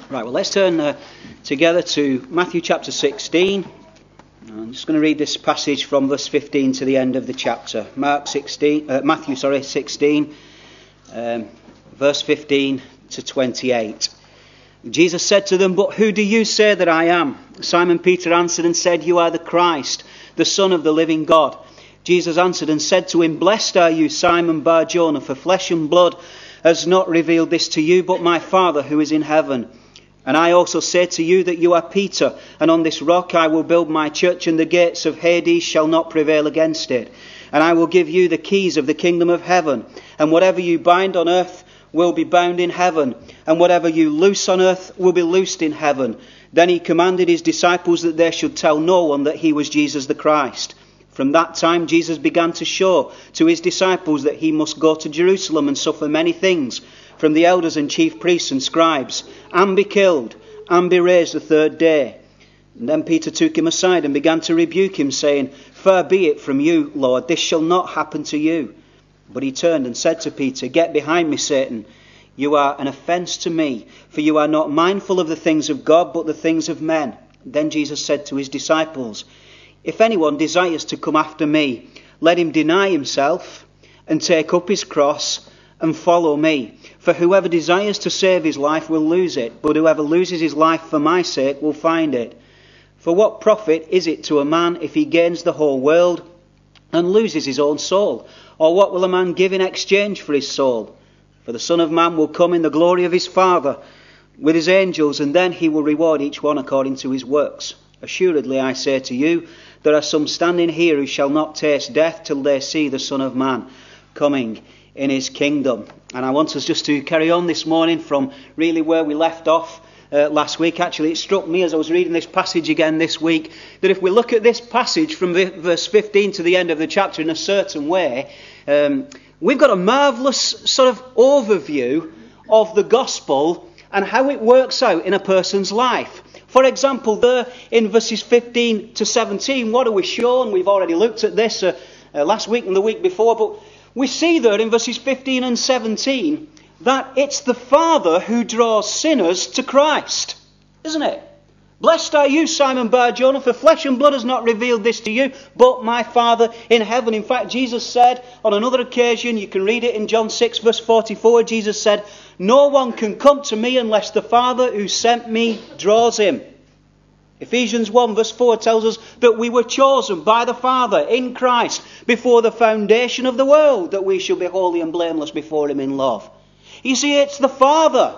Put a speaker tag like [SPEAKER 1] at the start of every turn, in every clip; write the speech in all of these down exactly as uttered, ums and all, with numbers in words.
[SPEAKER 1] Right, well, let's turn uh, together to Matthew chapter sixteen. I'm just going to read this passage from verse fifteen to the end of the chapter. Mark sixteen, uh, Matthew, sorry, sixteen, um, verse fifteen to twenty-eight. Jesus said to them, "But who do you say that I am?" Simon Peter answered and said, "You are the Christ, the Son of the living God." Jesus answered and said to him, "Blessed are you, Simon Bar-Jonah, for flesh and blood has not revealed this to you, but my Father who is in heaven. And I also say to you that you are Peter, and on this rock I will build my church, and the gates of Hades shall not prevail against it. And I will give you the keys of the kingdom of heaven. And whatever you bind on earth will be bound in heaven, and whatever you loose on earth will be loosed in heaven." Then he commanded his disciples that they should tell no one that he was Jesus the Christ. From that time Jesus began to show to his disciples that he must go to Jerusalem and suffer many things from the elders and chief priests and scribes, and be killed, and be raised the third day. And then Peter took him aside and began to rebuke him, saying, "Far be it from you, Lord, this shall not happen to you." But he turned and said to Peter, "Get behind me, Satan. You are an offence to me, for you are not mindful of the things of God, but the things of men." Then Jesus said to his disciples, "If anyone desires to come after me, let him deny himself and take up his cross and follow me. For whoever desires to save his life will lose it, but whoever loses his life for my sake will find it. For what profit is it to a man if he gains the whole world and loses his own soul? Or what will a man give in exchange for his soul? For the Son of Man will come in the glory of his Father with his angels, and then he will reward each one according to his works. Assuredly, I say to you, there are some standing here who shall not taste death till they see the Son of Man coming in his kingdom." And I want us just to carry on this morning from really where we left off uh, last week. Actually, it struck me as I was reading this passage again this week that if we look at this passage from verse fifteen to the end of the chapter in a certain way, um, we've got a marvellous sort of overview of the gospel and how it works out in a person's life. For example, there in verses fifteen to seventeen, what are we shown? We've already looked at this uh, uh, last week and the week before, but we see there in verses fifteen and seventeen that it's the Father who draws sinners to Christ, isn't it? "Blessed are you, Simon Bar-Jonah, for flesh and blood has not revealed this to you, but my Father in heaven." In fact, Jesus said on another occasion, you can read it in John six verse forty-four, Jesus said, "No one can come to me unless the Father who sent me draws him." Ephesians one verse four tells us that we were chosen by the Father in Christ before the foundation of the world, that we shall be holy and blameless before him in love. You see, it's the Father.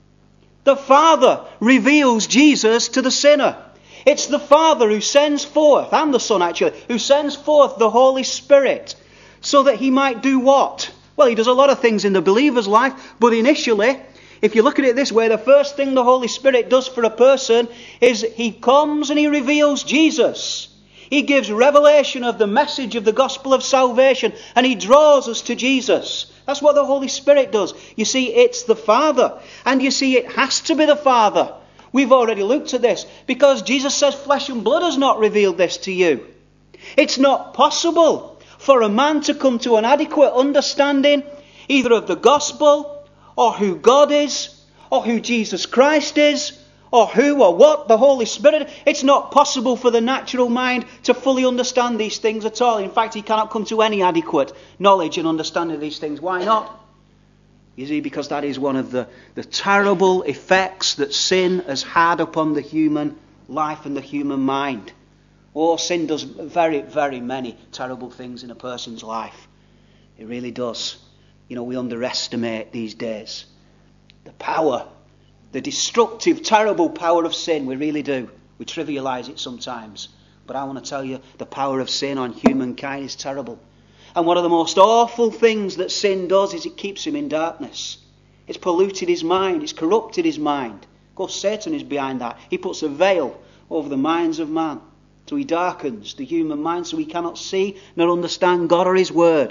[SPEAKER 1] The Father reveals Jesus to the sinner. It's the Father who sends forth, and the Son actually, who sends forth the Holy Spirit so that he might do what? Well, he does a lot of things in the believer's life, but initially, if you look at it this way, the first thing the Holy Spirit does for a person is he comes and he reveals Jesus. He gives revelation of the message of the gospel of salvation, and he draws us to Jesus. That's what the Holy Spirit does. You see, it's the Father. And you see, it has to be the Father. We've already looked at this, because Jesus says flesh and blood has not revealed this to you. It's not possible for a man to come to an adequate understanding either of the gospel, or who God is, or who Jesus Christ is, or who or what the Holy Spirit. It's not possible for the natural mind to fully understand these things at all. In fact, he cannot come to any adequate knowledge and understanding of these things. Why not? You see, because that is one of the, the terrible effects that sin has had upon the human life and the human mind. Oh, sin does very, very many terrible things in a person's life. It really does. You know, we underestimate these days the power, the destructive, terrible power of sin. We really do. We trivialise it sometimes. But I want to tell you, the power of sin on humankind is terrible. And one of the most awful things that sin does is it keeps him in darkness. It's polluted his mind. It's corrupted his mind. Of course, Satan is behind that. He puts a veil over the minds of man. So he darkens the human mind so he cannot see nor understand God or his word.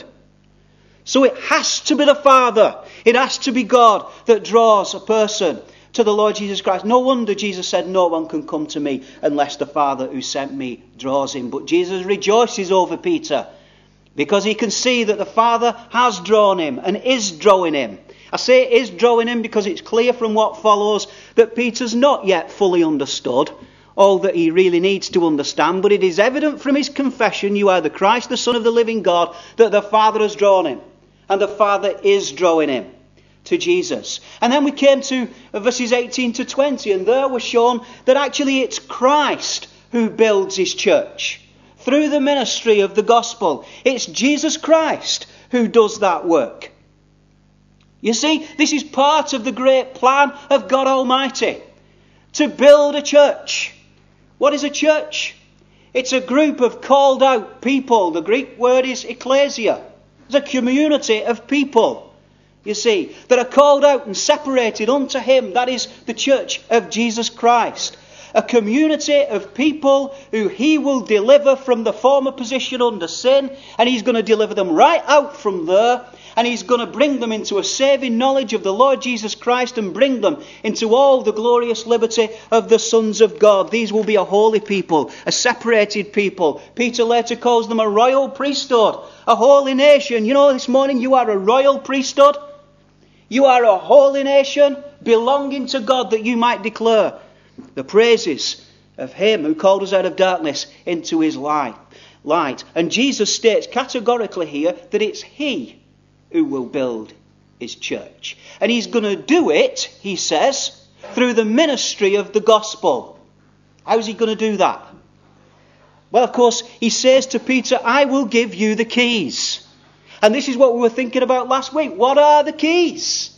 [SPEAKER 1] So it has to be the Father, it has to be God that draws a person to the Lord Jesus Christ. No wonder Jesus said, "No one can come to me unless the Father who sent me draws him." But Jesus rejoices over Peter because he can see that the Father has drawn him and is drawing him. I say it is drawing in because it's clear from what follows that Peter's not yet fully understood all that he really needs to understand, but it is evident from his confession, "You are the Christ, the Son of the living God," that the Father has drawn him. And the Father is drawing him to Jesus. And then we came to verses eighteen to twenty, and there we're shown that actually it's Christ who builds his church. Through the ministry of the gospel, it's Jesus Christ who does that work. You see, this is part of the great plan of God Almighty, to build a church. What is a church? It's a group of called out people. The Greek word is ecclesia. It's a community of people, you see, that are called out and separated unto him. That is the church of Jesus Christ. A community of people who he will deliver from the former position under sin, and he's going to deliver them right out from there, and he's going to bring them into a saving knowledge of the Lord Jesus Christ and bring them into all the glorious liberty of the sons of God. These will be a holy people, a separated people. Peter later calls them a royal priesthood, a holy nation. You know, this morning you are a royal priesthood. You are a holy nation belonging to God, that you might declare the praises of him who called us out of darkness into his light. light. And Jesus states categorically here that it's he who will build his church. And he's going to do it, he says, through the ministry of the gospel. How is he going to do that? Well, of course, he says to Peter, "I will give you the keys." And this is what we were thinking about last week. What are the keys?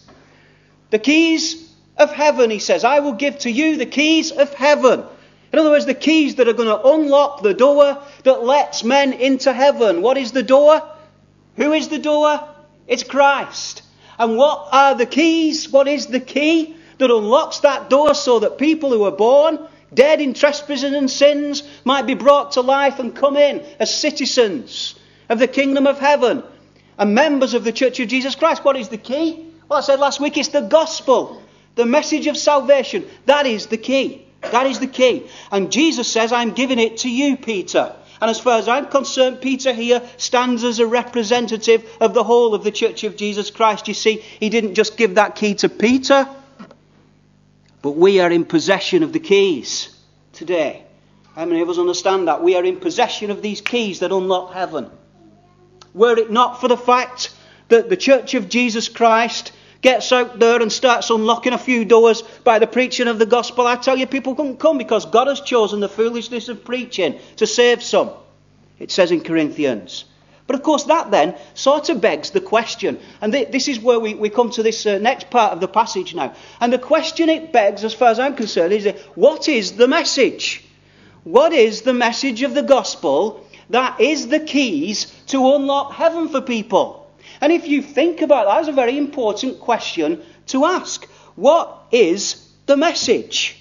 [SPEAKER 1] The keys of heaven, he says. "I will give to you the keys of heaven." In other words, the keys that are going to unlock the door that lets men into heaven. What is the door? Who is the door? It's Christ. And what are the keys? What is the key that unlocks that door so that people who are born dead in trespasses and sins might be brought to life and come in as citizens of the kingdom of heaven and members of the Church of Jesus Christ? What is the key? Well, I said last week, it's the gospel. The message of salvation. That is the key. That is the key. And Jesus says, "I'm giving it to you, Peter." And as far as I'm concerned, Peter here stands as a representative of the whole of the Church of Jesus Christ. You see, he didn't just give that key to Peter, but we are in possession of the keys today. How many of us understand that? We are in possession of these keys that unlock heaven. Were it not for the fact that the Church of Jesus Christ gets out there and starts unlocking a few doors by the preaching of the gospel, I tell you, people couldn't come, because God has chosen the foolishness of preaching to save some, it says in Corinthians. But of course that then sort of begs the question, and th- this is where we, we come to this uh, next part of the passage now. And the question it begs, as far as I'm concerned, is, what is the message? What is the message of the gospel that is the keys to unlock heaven for people? And if you think about that, that's a very important question to ask. What is the message?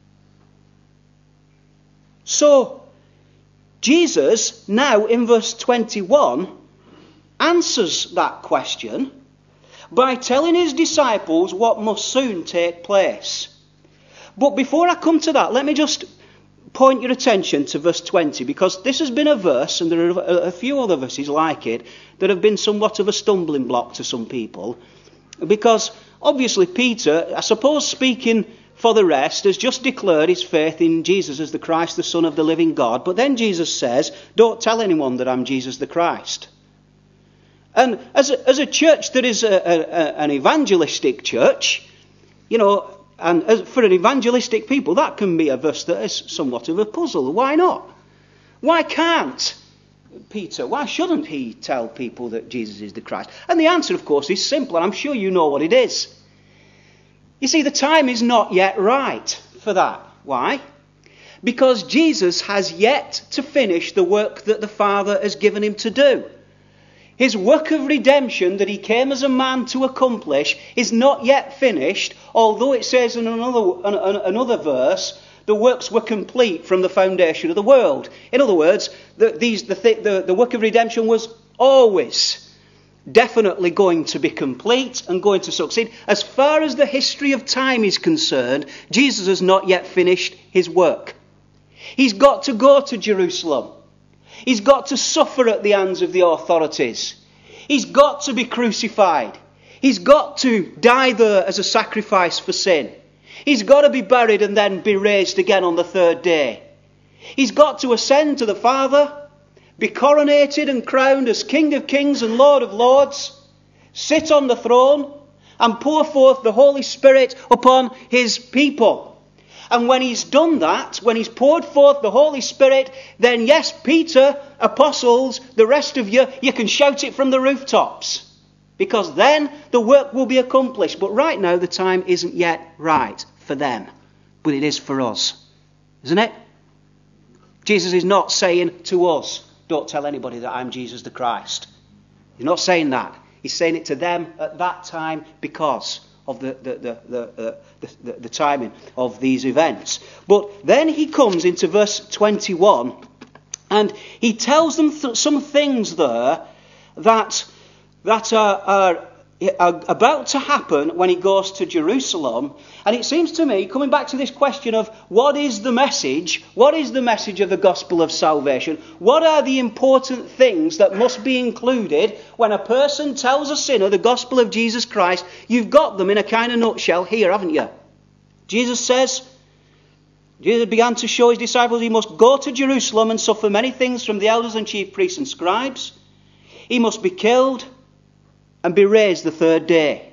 [SPEAKER 1] So, Jesus, now in verse twenty-one, answers that question by telling his disciples what must soon take place. But before I come to that, let me just point your attention to verse twenty, because this has been a verse, and there are a few other verses like it, that have been somewhat of a stumbling block to some people. Because obviously Peter, I suppose speaking for the rest, has just declared his faith in Jesus as the Christ, the Son of the living God. But then Jesus says, "Don't tell anyone that I'm Jesus the Christ." And as a, as a church that is a, a, an evangelistic church, you know, and as, for an evangelistic people, that can be a verse that is somewhat of a puzzle. Why not? Why can't Peter, why shouldn't he tell people that Jesus is the Christ? And the answer, of course, is simple, and I'm sure you know what it is. You see, the time is not yet right for that. Why? Because Jesus has yet to finish the work that the Father has given him to do. His work of redemption that he came as a man to accomplish is not yet finished, although it says in another, another verse, the works were complete from the foundation of the world. In other words, the, these, the, the, the work of redemption was always, definitely going to be complete and going to succeed. As far as the history of time is concerned, Jesus has not yet finished his work. He's got to go to Jerusalem. He's got to suffer at the hands of the authorities. He's got to be crucified. He's got to die there as a sacrifice for sin. He's got to be buried and then be raised again on the third day. He's got to ascend to the Father, be coronated and crowned as King of Kings and Lord of Lords, sit on the throne and pour forth the Holy Spirit upon his people. And when he's done that, when he's poured forth the Holy Spirit, then yes, Peter, apostles, the rest of you, you can shout it from the rooftops. Because then the work will be accomplished. But right now the time isn't yet right for them. But it is for us. Isn't it? Jesus is not saying to us, don't tell anybody that I'm Jesus the Christ. He's not saying that. He's saying it to them at that time because of the, the, the, the, uh, the, the, the timing of these events. But then he comes into verse twenty-one and he tells them th- some things there that, that are, are, are about to happen when he goes to Jerusalem. And it seems to me, coming back to this question of what is the message? What is the message of the gospel of salvation? What are the important things that must be included when a person tells a sinner the gospel of Jesus Christ? You've got them in a kind of nutshell here, haven't you? Jesus says, Jesus began to show his disciples he must go to Jerusalem and suffer many things from the elders and chief priests and scribes. He must be killed and be raised the third day.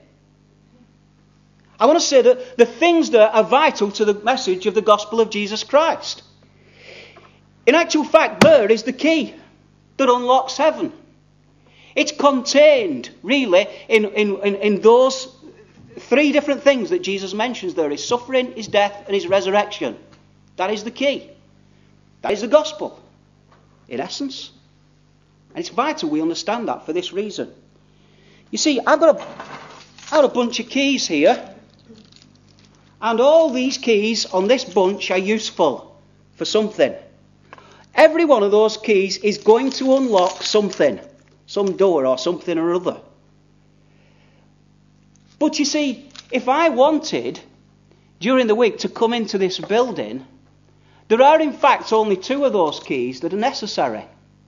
[SPEAKER 1] I want to say that the things that are vital to the message of the gospel of Jesus Christ. In actual fact, there is the key that unlocks heaven. It's contained, really, in, in, in, in those three different things that Jesus mentions there. His suffering, his death, and his resurrection. That is the key. That is the gospel, in essence. And it's vital we understand that for this reason. You see, I've got a, I've got a bunch of keys here. And all these keys on this bunch are useful for something. Every one of those keys is going to unlock something. Some door or something or other. But you see, if I wanted, during the week, to come into this building, there are in fact only two of those keys that are necessary.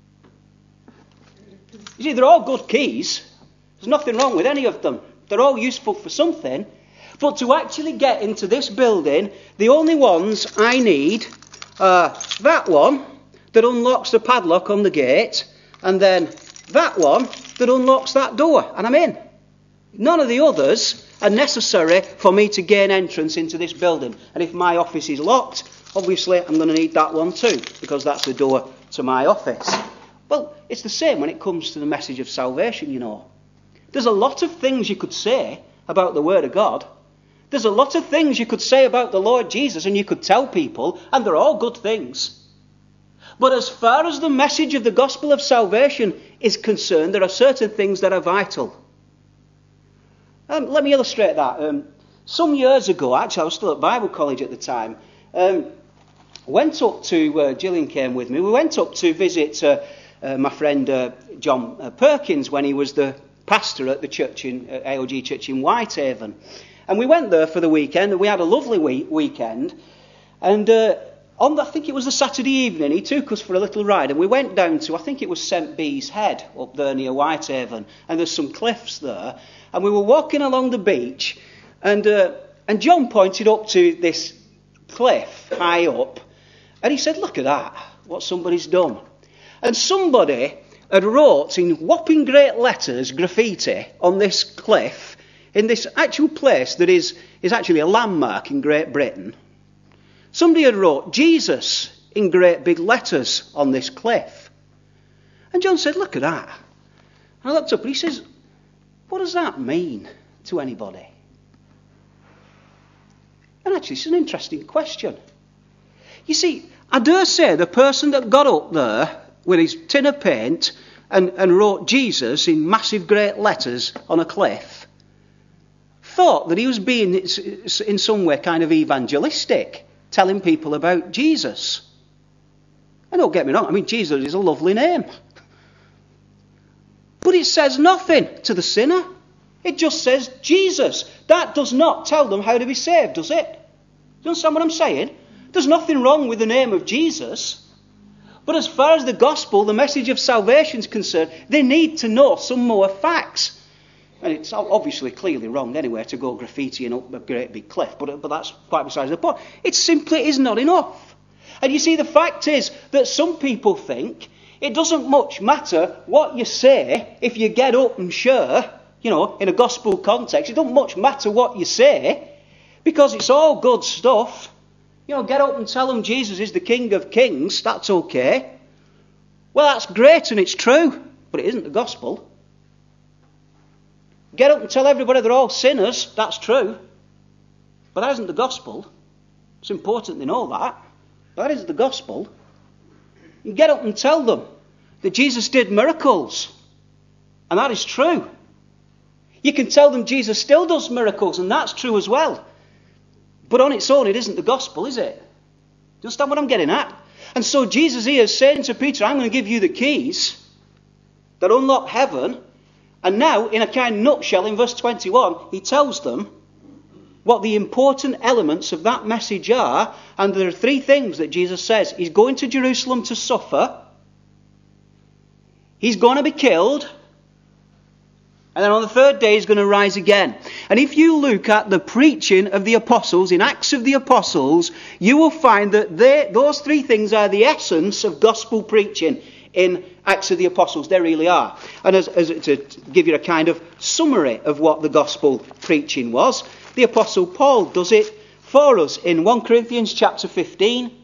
[SPEAKER 1] You see, they're all good keys. There's nothing wrong with any of them. They're all useful for something. But to actually get into this building, the only ones I need are that one that unlocks the padlock on the gate, and then that one that unlocks that door, and I'm in. None of the others are necessary for me to gain entrance into this building. And if my office is locked, obviously I'm going to need that one too, because that's the door to my office. Well, it's the same when it comes to the message of salvation, you know. There's a lot of things you could say about the Word of God. There's a lot of things you could say about the Lord Jesus and you could tell people, and they're all good things. But as far as the message of the gospel of salvation is concerned, there are certain things that are vital. Um, let me illustrate that. Um, some years ago, actually I was still at Bible college at the time, um, went up to, uh, Gillian came with me, we went up to visit uh, uh, my friend uh, John uh, Perkins when he was the pastor at the church in uh, A O G Church in Whitehaven. And we went there for the weekend, and we had a lovely week, weekend. And uh, on, the, I think it was the Saturday evening, he took us for a little ride, and we went down to, I think it was Saint Bees Head, up there near Whitehaven, and there's some cliffs there. And we were walking along the beach, and uh, and John pointed up to this cliff high up, and he said, "Look at that, what somebody's done." And somebody had wrote in whopping great letters, graffiti, on this cliff, in this actual place that is, is actually a landmark in Great Britain. Somebody had wrote Jesus in great big letters on this cliff. And John said, "Look at that." And I looked up and he says, "What does that mean to anybody?" And actually, it's an interesting question. You see, I dare say the person that got up there with his tin of paint and, and wrote Jesus in massive great letters on a cliff thought that he was being, in some way, kind of evangelistic, telling people about Jesus. And don't get me wrong, I mean, Jesus is a lovely name. But it says nothing to the sinner. It just says Jesus. That does not tell them how to be saved, does it? Do you understand what I'm saying? There's nothing wrong with the name of Jesus. But as far as the gospel, the message of salvation is concerned, they need to know some more facts. And it's obviously clearly wrong anyway to go graffitiing up a great big cliff, but, but that's quite besides the point. It simply is not enough. And you see, the fact is that some people think it doesn't much matter what you say if you get up and share, you know, in a gospel context. It doesn't much matter what you say because it's all good stuff. You know, get up and tell them Jesus is the King of Kings. That's okay. Well, that's great and it's true, but it isn't the gospel. Get up and tell everybody they're all sinners. That's true. But that isn't the gospel. It's important they know that. But that isn't the gospel. You get up and tell them that Jesus did miracles. And that is true. You can tell them Jesus still does miracles, and that's true as well. But on its own, it isn't the gospel, is it? Do you understand what I'm getting at? And so Jesus here is saying to Peter, I'm going to give you the keys that unlock heaven. And now, in a kind of nutshell, in verse twenty-one, he tells them what the important elements of that message are. And there are three things that Jesus says. He's going to Jerusalem to suffer. He's going to be killed. And then on the third day, he's going to rise again. And if you look at the preaching of the apostles, in Acts of the Apostles, you will find that they, those three things are the essence of gospel preaching in Acts of the Apostles. They really are. And as, as to give you a kind of summary of what the gospel preaching was, the Apostle Paul does it for us in First Corinthians chapter fifteen.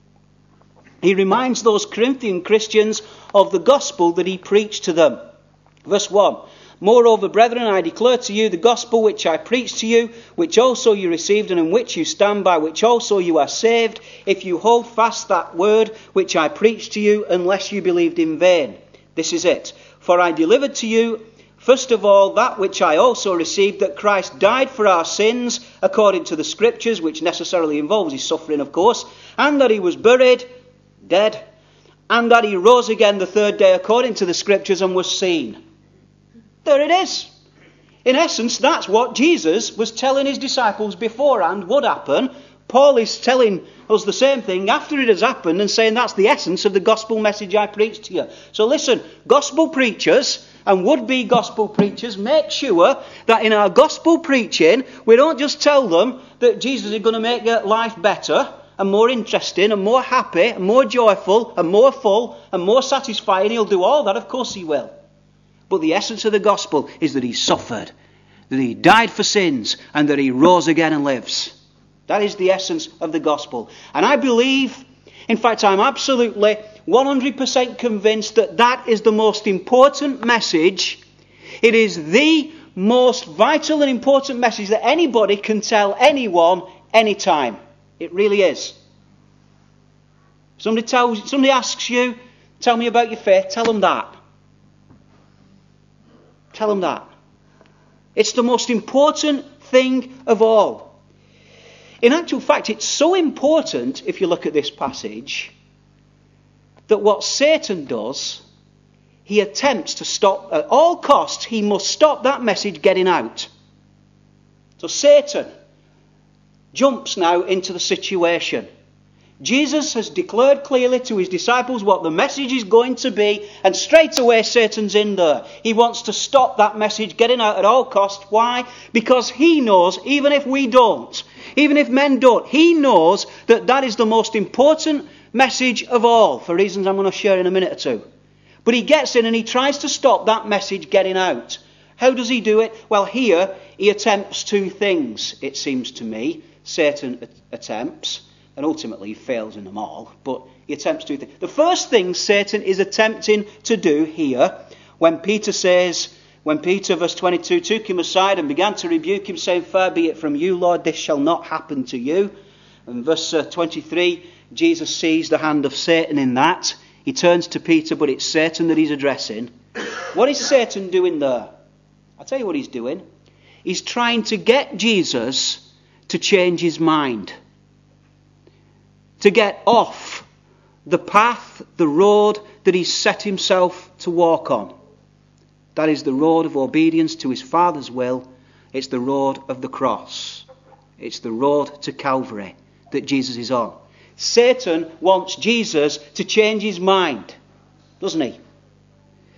[SPEAKER 1] He reminds those Corinthian Christians of the gospel that he preached to them. Verse one. Moreover, brethren, I declare to you the gospel which I preached to you, which also you received, and in which you stand, by which also you are saved, if you hold fast that word which I preached to you, unless you believed in vain. This is it. For I delivered to you, first of all, that which I also received, that Christ died for our sins, according to the Scriptures, which necessarily involves his suffering, of course, and that he was buried, dead, and that he rose again the third day, according to the Scriptures, and was seen. There it is. In essence, that's what Jesus was telling his disciples beforehand would happen. Paul is telling us the same thing after it has happened and saying that's the essence of the gospel message I preached to you. So listen, gospel preachers and would-be gospel preachers, make sure that in our gospel preaching, we don't just tell them that Jesus is going to make their life better and more interesting and more happy and more joyful and more full and more satisfying. He'll do all that, of course he will. But the essence of the gospel is that he suffered, that he died for sins, and that he rose again and lives. That is the essence of the gospel. And I believe, in fact, I'm absolutely one hundred percent convinced that that is the most important message. It is the most vital and important message that anybody can tell anyone, anytime. It really is. Somebody tells, somebody asks you, tell me about your faith, tell them that. Tell them that. It's the most important thing of all. In actual fact, it's so important, if you look at this passage, that what Satan does, he attempts to stop, at all costs, he must stop that message getting out. So Satan jumps now into the situation. Jesus has declared clearly to his disciples what the message is going to be, and straight away Satan's in there. He wants to stop that message getting out at all costs. Why? Because he knows, even if we don't, even if men don't, he knows that that is the most important message of all, for reasons I'm going to share in a minute or two. But he gets in and he tries to stop that message getting out. How does he do it? Well, here he attempts two things, it seems to me. Satan attempts. And ultimately he fails in them all. But he attempts to do things. The first thing Satan is attempting to do here, when Peter says, when Peter, verse twenty-two, took him aside and began to rebuke him, saying, far be it from you, Lord, this shall not happen to you. And verse uh, twenty-three, Jesus sees the hand of Satan in that. He turns to Peter, but it's Satan that he's addressing. What is Satan doing there? I'll tell you what he's doing. He's trying to get Jesus to change his mind. To get off the path, the road that he's set himself to walk on. That is the road of obedience to his Father's will. It's the road of the cross. It's the road to Calvary that Jesus is on. Satan wants Jesus to change his mind, doesn't he?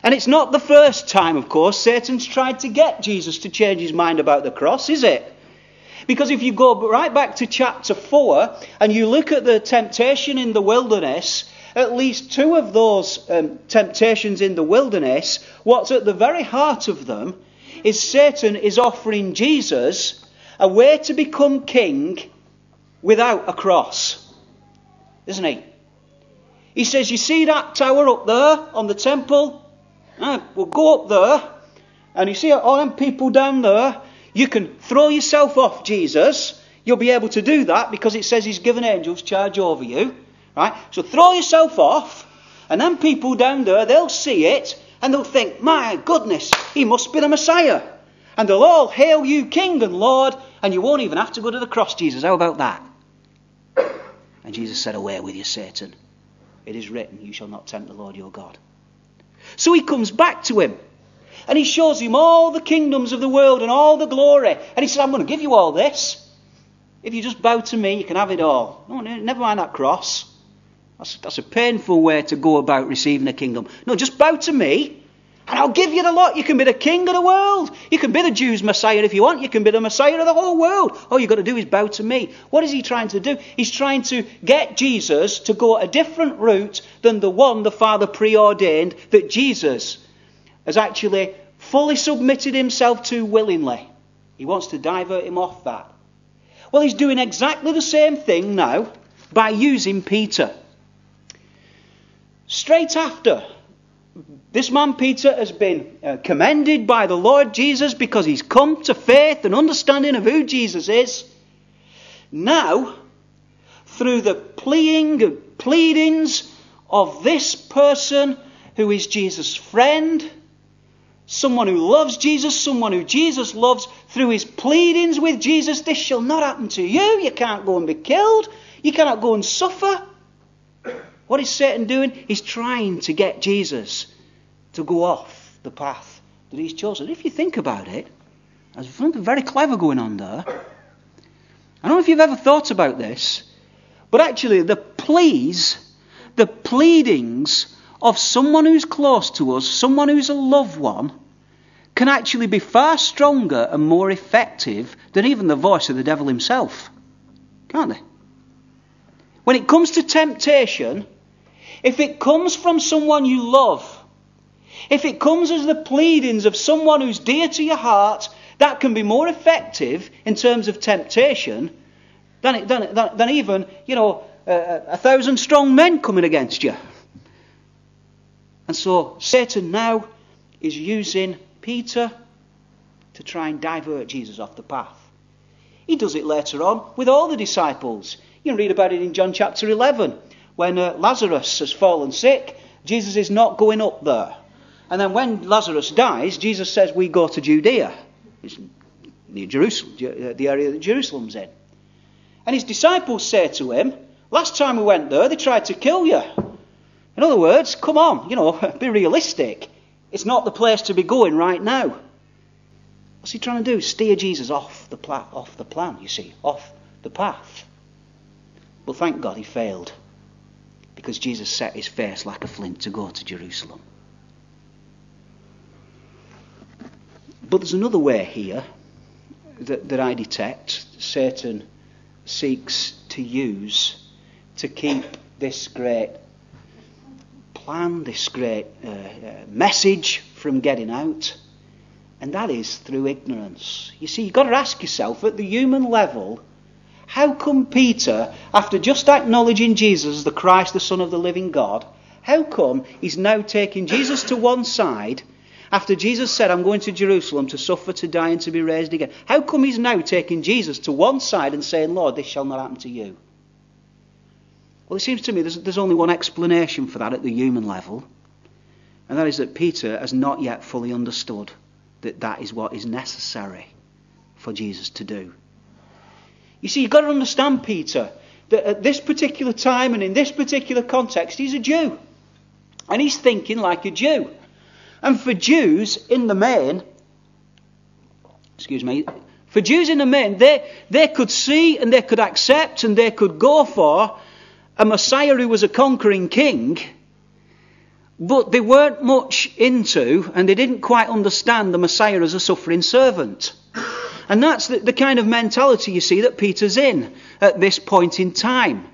[SPEAKER 1] And it's not the first time, of course, Satan's tried to get Jesus to change his mind about the cross, is it? Because if you go right back to chapter four and you look at the temptation in the wilderness, at least two of those um, temptations in the wilderness, what's at the very heart of them is Satan is offering Jesus a way to become king without a cross. Isn't he? He says, you see that tower up there on the temple? Ah, we'll go up there, and you see all them people down there. You can throw yourself off Jesus. You'll be able to do that because it says he's given angels charge over you. Right? So throw yourself off, and then people down there, they'll see it, and they'll think, my goodness, he must be the Messiah. And they'll all hail you King and Lord, and you won't even have to go to the cross, Jesus. How about that? And Jesus said, away with you, Satan. It is written, you shall not tempt the Lord your God. So he comes back to him. And he shows him all the kingdoms of the world and all the glory. And he says, I'm going to give you all this. If you just bow to me, you can have it all. No, never mind that cross. That's, that's a painful way to go about receiving a kingdom. No, just bow to me, and I'll give you the lot. You can be the king of the world. You can be the Jews' Messiah if you want. You can be the Messiah of the whole world. All you've got to do is bow to me. What is he trying to do? He's trying to get Jesus to go a different route than the one the Father preordained that Jesus has actually fully submitted himself to willingly. He wants to divert him off that. Well, he's doing exactly the same thing now by using Peter. Straight after, this man Peter has been uh, commended by the Lord Jesus because he's come to faith and understanding of who Jesus is. Now, through the pleading and pleadings of this person who is Jesus' friend, someone who loves Jesus, someone who Jesus loves, through his pleadings with Jesus, this shall not happen to you. You can't go and be killed. You cannot go and suffer. What is Satan doing? He's trying to get Jesus to go off the path that he's chosen. If you think about it, there's something very clever going on there. I don't know if you've ever thought about this, but actually the pleas, the pleadings of someone who's close to us, someone who's a loved one, can actually be far stronger and more effective than even the voice of the devil himself. Can't they? When it comes to temptation, if it comes from someone you love, if it comes as the pleadings of someone who's dear to your heart, that can be more effective in terms of temptation than, it, than, than, than even, you know, a, a thousand strong men coming against you. And so Satan now is using Peter to try and divert Jesus off the path. He does it later on with all the disciples. You can read about it in John chapter eleven. When uh, Lazarus has fallen sick, Jesus is not going up there. And then when Lazarus dies, Jesus says, we go to Judea. It's near Jerusalem, the area that Jerusalem's in. And his disciples say to him, last time we went there, they tried to kill you. In other words, come on, you know, be realistic. It's not the place to be going right now. What's he trying to do? Steer Jesus off the, pla- off the plan, you see, off the path. Well, thank God he failed, because Jesus set his face like a flint to go to Jerusalem. But there's another way here that, that I detect Satan seeks to use to keep this great plan, this great uh, uh, message from getting out, and that is through ignorance. You see, you've got to ask yourself, at the human level, how come Peter, after just acknowledging Jesus as the Christ, the Son of the living God, how come he's now taking Jesus to one side after Jesus said, I'm going to Jerusalem to suffer, to die, and to be raised again? How come he's now taking Jesus to one side and saying, Lord, this shall not happen to you? Well, it seems to me there's, there's only one explanation for that at the human level, and that is that Peter has not yet fully understood that that is what is necessary for Jesus to do. You see, you've got to understand, Peter, that at this particular time and in this particular context, he's a Jew. And he's thinking like a Jew. And for Jews in the main, excuse me, for Jews in the main, they, they could see and they could accept and they could go for a Messiah who was a conquering king But they weren't much into, and they didn't quite understand the Messiah as a suffering servant. And that's the, the kind of mentality, you see, that Peter's in at this point in time.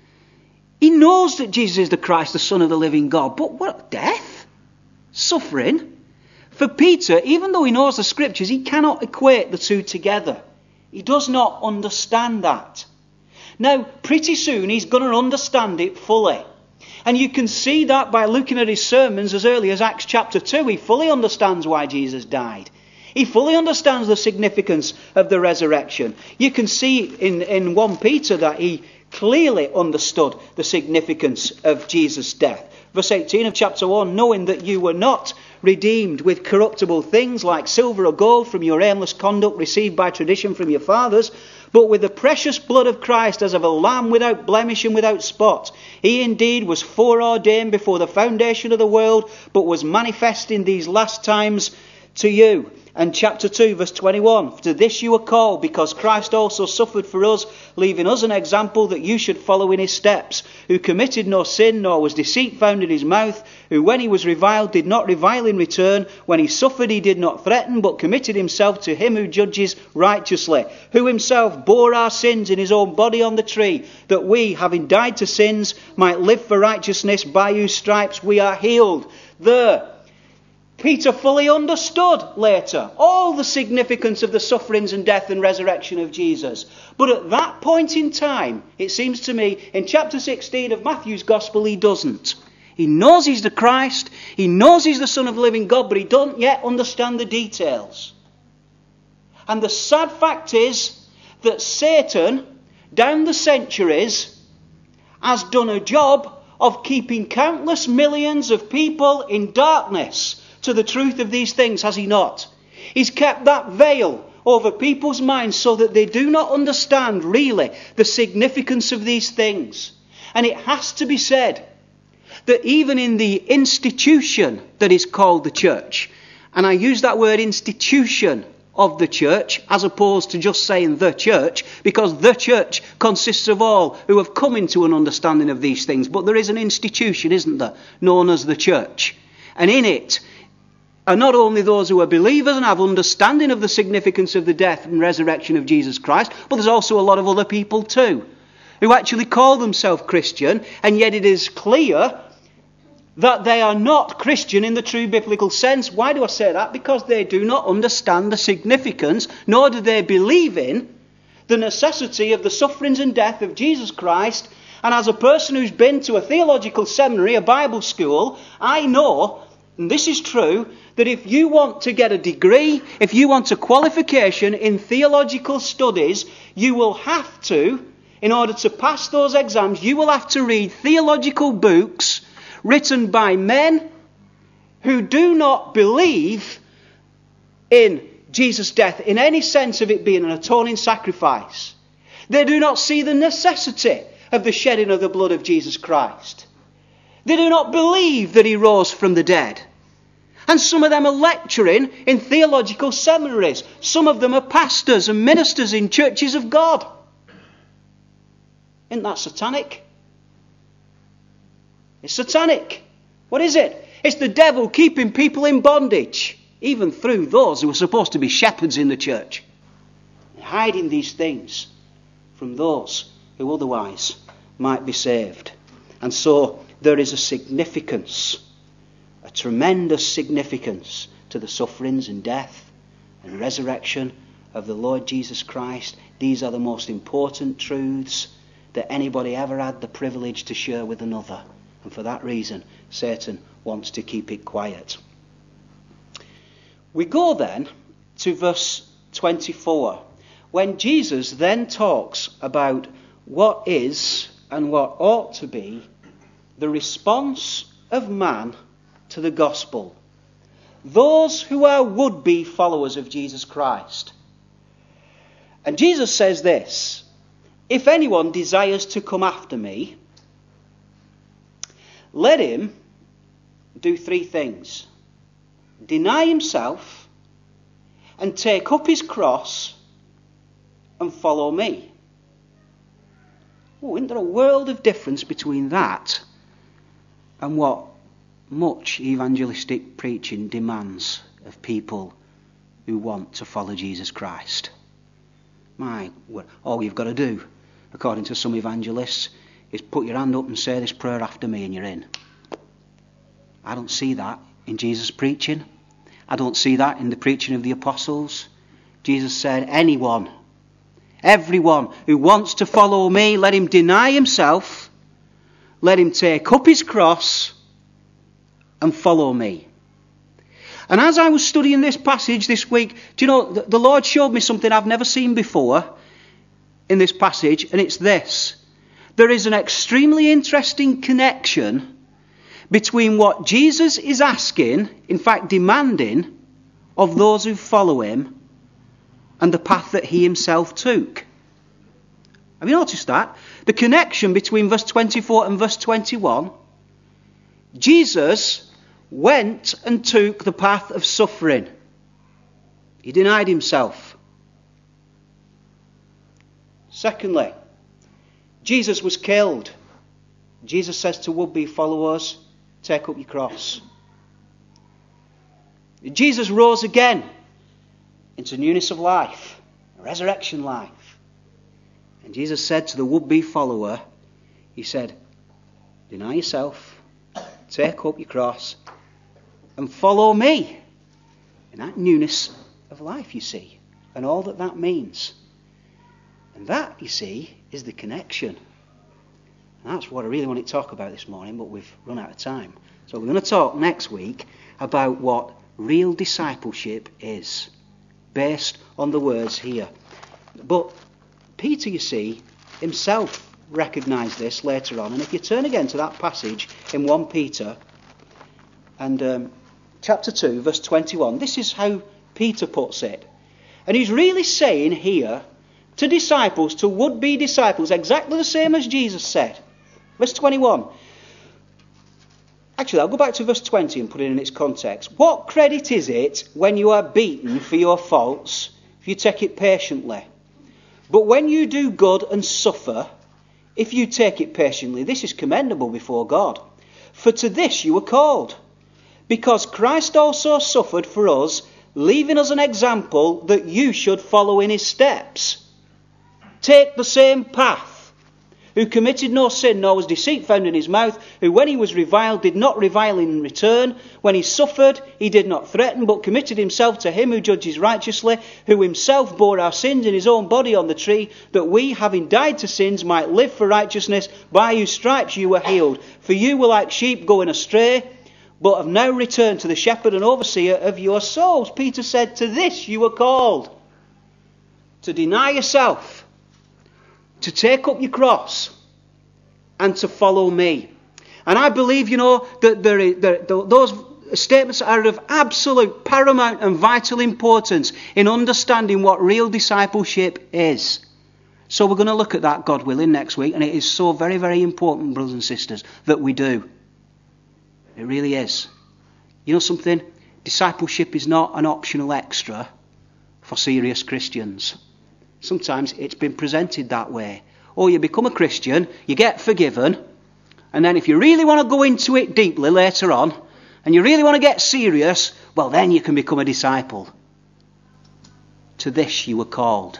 [SPEAKER 1] He knows that Jesus is the Christ, the Son of the living God. But what? Death? Suffering? For Peter, even though he knows the Scriptures, he cannot equate the two together. He does not understand that. Now, pretty soon he's going to understand it fully. And you can see that by looking at his sermons as early as Acts chapter two. He fully understands why Jesus died. He fully understands the significance of the resurrection. You can see in, in First Peter that he clearly understood the significance of Jesus' death. Verse eighteen of chapter one, knowing that you were not redeemed with corruptible things like silver or gold from your aimless conduct received by tradition from your fathers, but with the precious blood of Christ as of a lamb without blemish and without spot. He indeed was foreordained before the foundation of the world, but was manifest in these last times to you. And chapter two, verse twenty-one, to this you are called, because Christ also suffered for us, leaving us an example that you should follow in his steps, who committed no sin, nor was deceit found in his mouth, who when he was reviled did not revile in return, when he suffered he did not threaten, but committed himself to him who judges righteously, who himself bore our sins in his own body on the tree, that we, having died to sins, might live for righteousness, by whose stripes we are healed. There, Peter fully understood later all the significance of the sufferings and death and resurrection of Jesus. But at that point in time, it seems to me, in chapter sixteen of Matthew's Gospel, he doesn't. He knows he's the Christ, he knows he's the Son of the living God, but he doesn't yet understand the details. And the sad fact is that Satan, down the centuries, has done a job of keeping countless millions of people in darkness to the truth of these things, has he not? He's kept that veil over people's minds so that they do not understand really the significance of these things. And it has to be said that even in the institution that is called the church, and I use that word institution of the church as opposed to just saying the church, because the church consists of all who have come into an understanding of these things. But there is an institution, isn't there, known as the church. And in it are not only those who are believers and have understanding of the significance of the death and resurrection of Jesus Christ, but there's also a lot of other people too, who actually call themselves Christian, and yet it is clear that they are not Christian in the true biblical sense. Why do I say that? Because they do not understand the significance, nor do they believe in the necessity of the sufferings and death of Jesus Christ. And as a person who's been to a theological seminary, a Bible school, I know, and this is true, that if you want to get a degree, if you want a qualification in theological studies, you will have to, in order to pass those exams, you will have to read theological books written by men who do not believe in Jesus' death in any sense of it being an atoning sacrifice. They do not see the necessity of the shedding of the blood of Jesus Christ. They do not believe that he rose from the dead. And some of them are lecturing in theological seminaries. Some of them are pastors and ministers in churches of God. Isn't that satanic? It's satanic. What is it? It's the devil keeping people in bondage, even through those who are supposed to be shepherds in the church, hiding these things from those who otherwise might be saved. And so there is a significance, a tremendous significance to the sufferings and death and resurrection of the Lord Jesus Christ. These are the most important truths that anybody ever had the privilege to share with another. And for that reason, Satan wants to keep it quiet. We go then to verse twenty-four, when Jesus then talks about what is and what ought to be the response of man to the gospel. Those who are would-be followers of Jesus Christ. And Jesus says this: if anyone desires to come after me, let him do three things. Deny himself and take up his cross and follow me. Oh, isn't there a world of difference between that and what much evangelistic preaching demands of people who want to follow Jesus Christ. My word, all you've got to do, according to some evangelists, is put your hand up and say this prayer after me and you're in. I don't see that in Jesus' preaching. I don't see that in the preaching of the apostles. Jesus said, anyone, everyone who wants to follow me, let him deny himself, let him take up his cross and follow me. And as I was studying this passage this week, do you know, the Lord showed me something I've never seen before in this passage, and it's this. There is an extremely interesting connection between what Jesus is asking, in fact demanding, of those who follow him and the path that he himself took. Have you noticed that? The connection between verse twenty-four and verse twenty-one. Jesus went and took the path of suffering. He denied himself. Secondly, Jesus was killed. Jesus says to would-be followers, take up your cross. Jesus rose again into newness of life, resurrection life. And Jesus said to the would-be follower, he said, deny yourself, take up your cross, and follow me. And that newness of life, you see, and all that that means. And that, you see, is the connection. And that's what I really want to talk about this morning, but we've run out of time. So we're going to talk next week about what real discipleship is, based on the words here. But Peter, you see, himself recognised this later on. And if you turn again to that passage in First Peter, and um, chapter two, verse twenty-one, this is how Peter puts it. And he's really saying here to disciples, to would-be disciples, exactly the same as Jesus said. Verse twenty-one. Actually, I'll go back to verse twenty and put it in its context. What credit is it when you are beaten for your faults, if you take it patiently? But when you do good and suffer, if you take it patiently, this is commendable before God. For to this you were called. Because Christ also suffered for us, leaving us an example that you should follow in his steps. Take the same path. Who committed no sin, nor was deceit found in his mouth, who when he was reviled did not revile in return. When he suffered, he did not threaten, but committed himself to him who judges righteously, who himself bore our sins in his own body on the tree, that we, having died to sins, might live for righteousness, by whose stripes you were healed. For you were like sheep going astray, but have now returned to the shepherd and overseer of your souls. Peter said, to this you were called. To deny yourself, to take up your cross, and to follow me. And I believe, you know, that there is, there, those statements are of absolute, paramount and vital importance in understanding what real discipleship is. So we're going to look at that, God willing, next week. And it is so very, very important, brothers and sisters, that we do. It really is. You know something? Discipleship is not an optional extra for serious Christians. Sometimes it's been presented that way. Oh, you become a Christian, you get forgiven, and then if you really want to go into it deeply later on, and you really want to get serious, well, then you can become a disciple. To this you were called.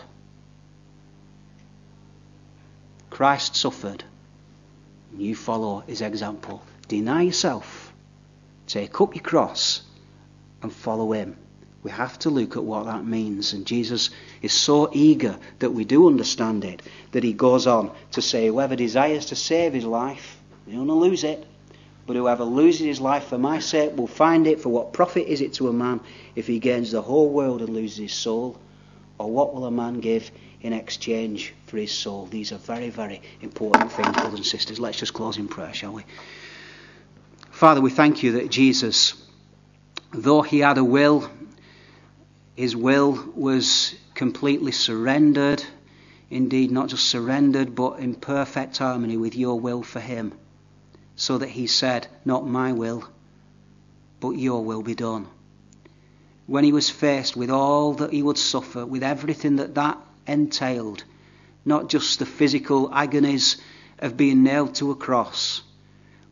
[SPEAKER 1] Christ suffered, and you follow his example. Deny yourself, take up your cross, and follow him. We have to look at what that means. And Jesus is so eager that we do understand it, that he goes on to say, whoever desires to save his life, he'll not lose it. But whoever loses his life for my sake will find it. For what profit is it to a man if he gains the whole world and loses his soul? Or what will a man give in exchange for his soul? These are very, very important things, brothers and sisters. Let's just close in prayer, shall we? Father, we thank you that Jesus, though he had a will, his will was completely surrendered. Indeed, not just surrendered, but in perfect harmony with your will for him. So that he said, not my will, but your will be done. When he was faced with all that he would suffer, with everything that that entailed, not just the physical agonies of being nailed to a cross,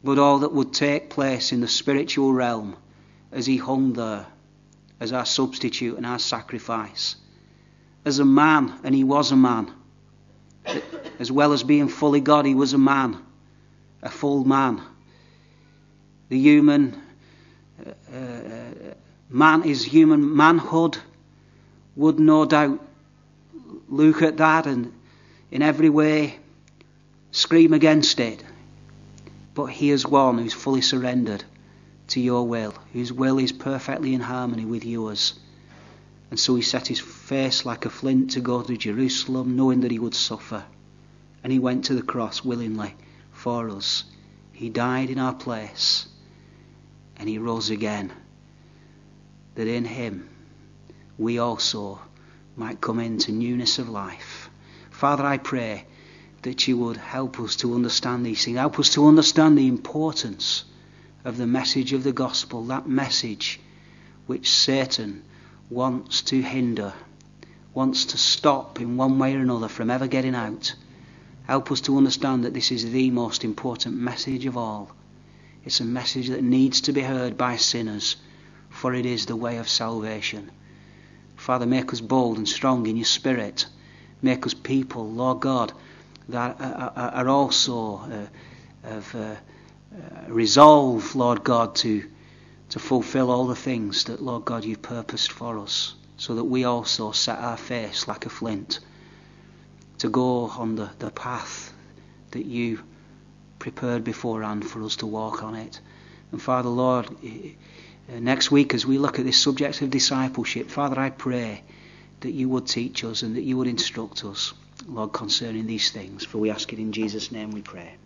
[SPEAKER 1] but all that would take place in the spiritual realm as he hung there as our substitute and our sacrifice. As a man, and he was a man. As well as being fully God, he was a man, a full man. The human uh, uh, man, his human manhood would no doubt look at that and in every way scream against it. But he is one who's fully surrendered to your will, whose will is perfectly in harmony with yours. And so he set his face like a flint to go to Jerusalem, knowing that he would suffer. And he went to the cross willingly for us. He died in our place, and he rose again, that in him we also might come into newness of life. Father, I pray that you would help us to understand these things. Help us to understand the importance of the message of the gospel, that message which Satan wants to hinder, wants to stop in one way or another from ever getting out. Help us to understand that this is the most important message of all. It's a message that needs to be heard by sinners, for it is the way of salvation. Father, make us bold and strong in your spirit. Make us people, Lord God, that are also uh, of uh, uh, resolve, Lord God, to to fulfill all the things that, Lord God, you've purposed for us, so that we also set our face like a flint to go on the, the path that you prepared beforehand for us to walk on it. And Father, Lord, uh, next week as we look at this subject of discipleship, Father, I pray that you would teach us and that you would instruct us, Lord, concerning these things. For we ask it in Jesus' name we pray.